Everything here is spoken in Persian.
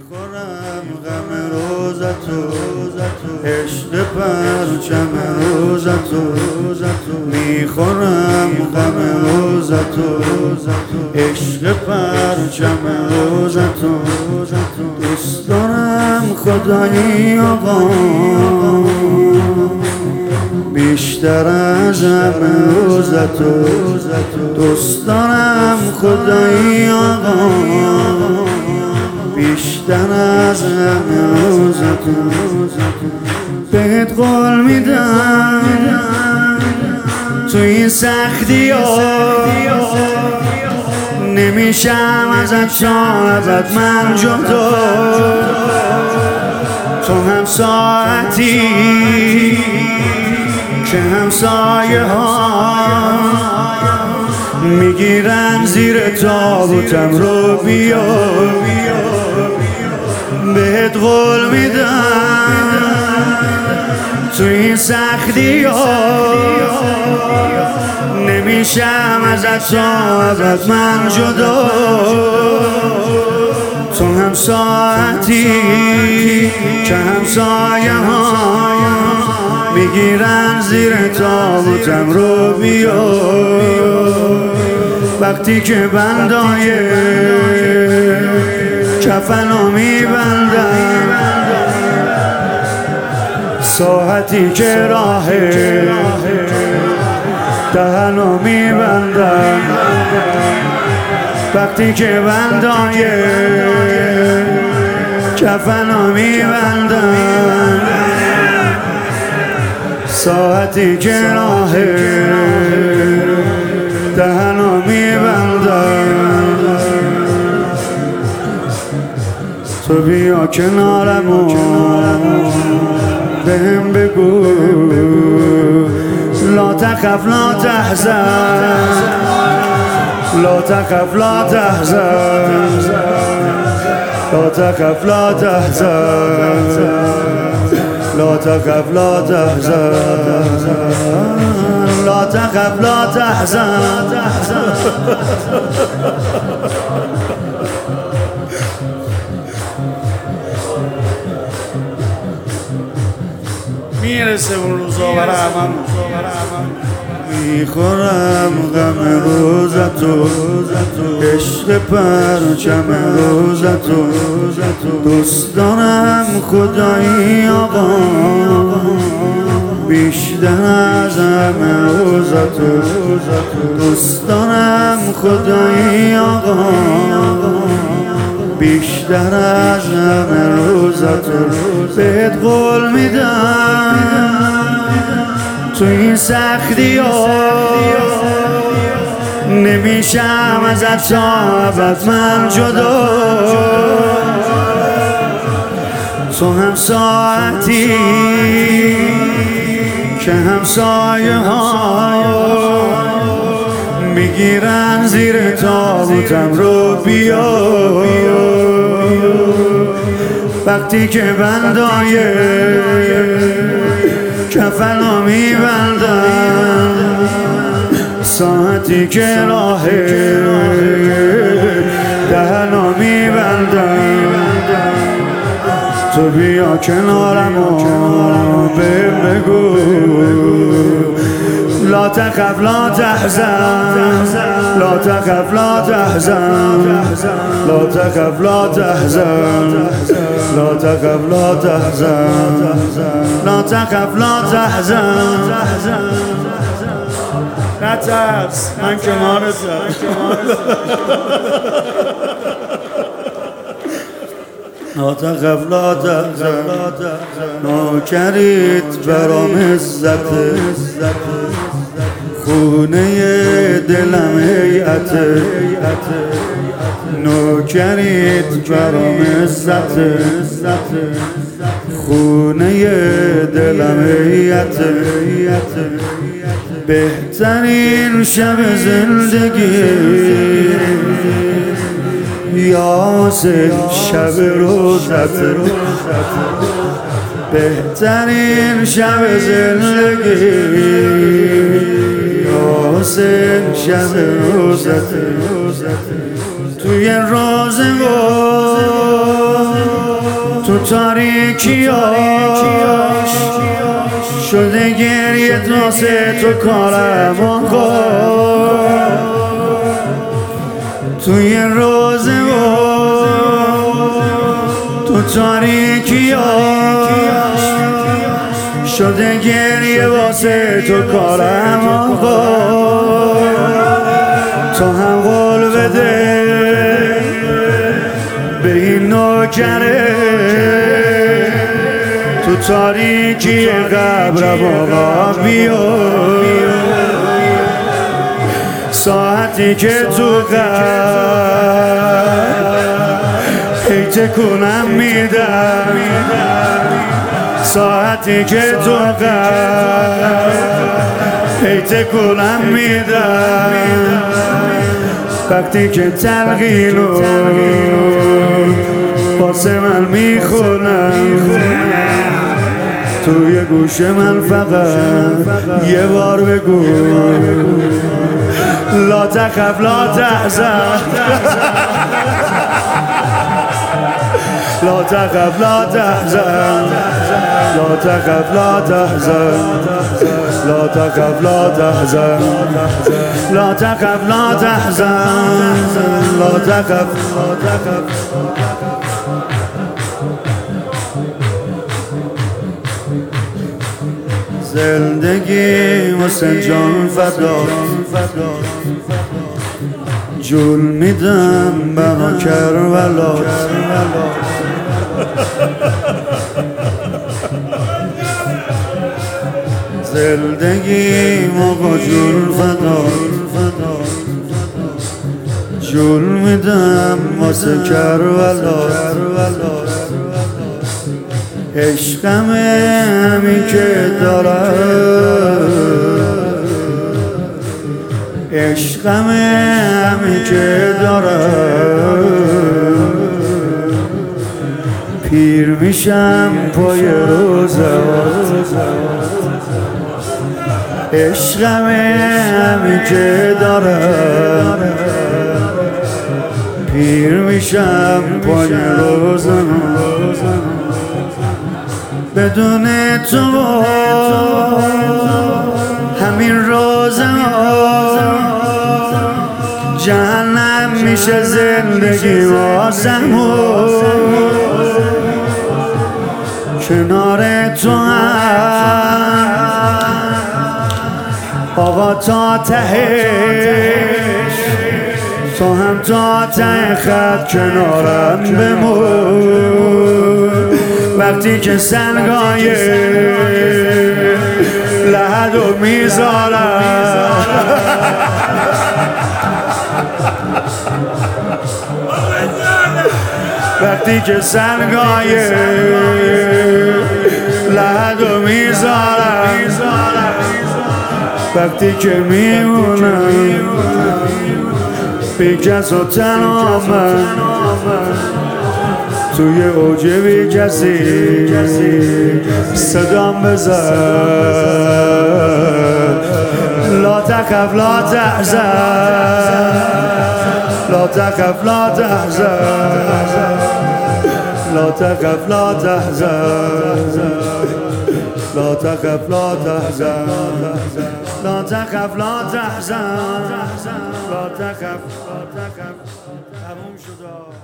میخورم غم روزتو، عشق پرچم روزتو، میخورم غم روزتو، عشق پرچم روزتو. دوست دارم خدایی آقا بیشتر از همه روزتو، دوست دارم خدایی آقا بیشتر از همه روزتو. بهت قول میدم تو این سختی ها نمیشم ازت ابد من جدا. تو هم ساعتی که همسایه ها میگیرن زیر تابوتم رو بیا. بهت قول میدم تو این سختی ها نمیشم ازت ابد من جدا. تو هم ساعتی که همسایه ها میگیرن زیر تابوتم رو بیا. وقتی که بندای کفنو میبندم، ساعتی که راه دهنو میبندم، وقتی که بندای کفنو میبندم، ساعتی که راه دهنو میبندم. تو بیا کنارم و بهم بگو لا تخف لا تحزن، لا تخف لا تحزن، لا تخف لا تحزن، لا تخف لا تحزن، لا تخف لا تحزن. میرسه اون روزا برای همم. میخورم غم روزتو، عشق پرچم روزتو، دوست دارم خدایی آقا بیشتر از همه روزتو، دوست دارم خدایی آقا بیشتر از همه روزتو. بهت قول میدم تو این سختی ها نمیشم ازت ابد من جدا. تو هم ساعتی که همسایه ها میگیرن زیر تابوتم رو بیا. وقتی که بندای کفنو میبندم، ساعتی که راه دهنو میبندم، تو بیا کنارم و بهم بگو لا تخف لا تحزن، لا تخف لا تحزن، لا تخف لا تحزن، لا تخف لا تحزن، لا تخف لا تحزن. نترس من کنارتم. لا تخف لا تحزن، نوکریت برام عزته، خونه دلم هیئته، نوکریت برام عزته، خونه دلم هیئته. بهترین شب زندگی یاسین شب روزته، بهترین شب زندگی یاسین شب روزته. توی روزگار تو تاریکیاش شده گریه ناسه تو کارم آقا توی روزه تو تاریکیاش شده گریه واسه تو کارم آقا تو هم قول بده به این نوکره تو تاریکی قبرم آقا بیا ساعتی که تو قبر هی تکونم میدم ساعتی که تو قبر هی تکونم میدم وقتی که تلقینو واسه من میخونم توی گوش من فقط یه بار بگو لا تخف لا تحزن لا تخف لا تحزن لا تخف لا تحزن لا تخف لا تحزن لا تخف لا تحزن لا تخف لا تخف زندگی واسه جان فدا جون میدم برا کربلا زندگی موقع جون فدا جون میدم واسه کربلا عشقم همین که دارم عشقم همین که دارم پیر میشم پای روزات عشقم همین که دارم پیر میشم پای روزات بدون تو همین روزا جهنم میشه زندگی واسمون کنار تو هم آقا تا تهش تو هم تا ته خط کنارم بمون وقتی که سنگای لحدو میذارم وقتی که سنگای لحدو میذارم وقتی که میمونم بی کس و تنها من توی اوج بی کسی صدام بزن لا تخف لا تحزن لا تخف لا تحزن لا تخف لا تحزن لا تخف لا تحزن لا تخف لا تحزن لا تخف تموم شد